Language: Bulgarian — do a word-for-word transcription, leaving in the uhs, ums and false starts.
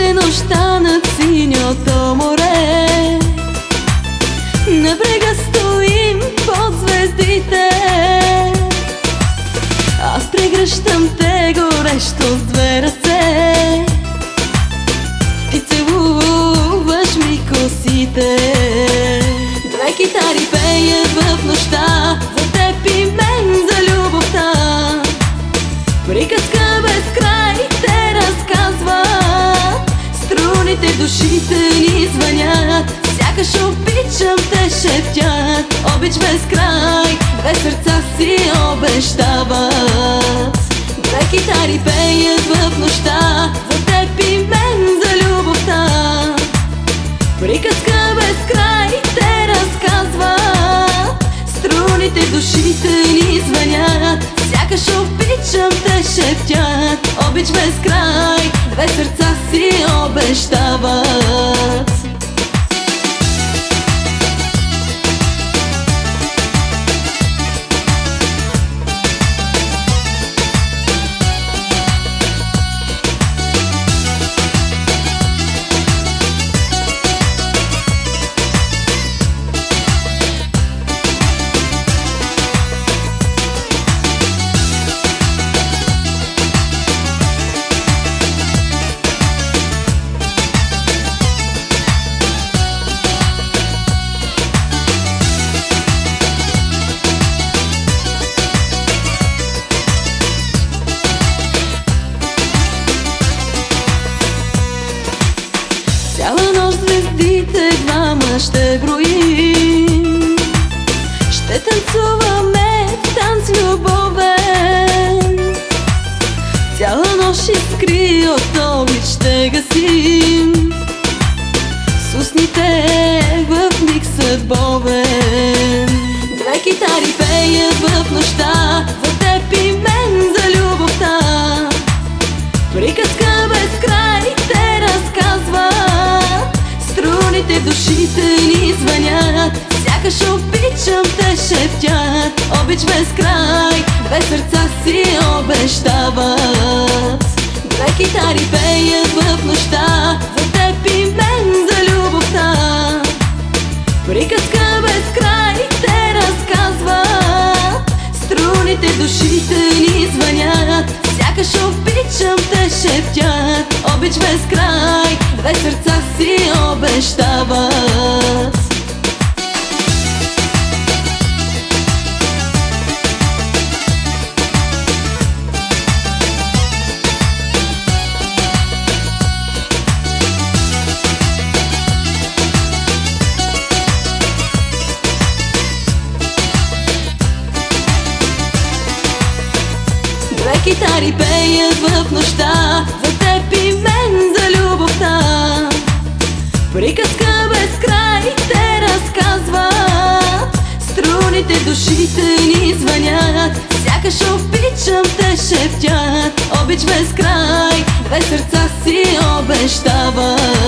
Дойде нощта над синьото море, на брега стоим под звездите. Аз прегръщам те горещо с две ръце, ти целуваш ми косите. Две китари пеят в нощта за теб и мен, за любовта. Приказка без край те разказват, струните в душите ни звънят, сякаш обичам те шептят. Обич без край, две сърца си обещават. Две китари пеят в нощта за теб и мен, за любовта. Приказка без край те разказват, струните в душите ни звънят, сякаш обичам те шептят. Обич без край, две сърца си обещават. Цяла нощ звездите двама ще броим, ще танцуваме в танц любовен. Цяла нощ искри от обич ще гасим, с устните в миг съдбовен. Две китари пеят в нощта за теб и мен, за любовта. Приказка без край те разказват, струните в душите ни звънят, сякаш обичам те шептят. Обич без край, две сърца си обещават. Две китари пеят в нощта за теб и мен, за любовта. Приказка без край те разказват, струните в душите ни звънят, сякаш обичам те шептят. Обич без край, две сърца си обещават. Две китари пеят в нощта за теб и мен, за любовта. Приказка без край те разказват, струните в душите ни звънят, сякаш обичам те шептят. Обич без край, две сърца си обещават.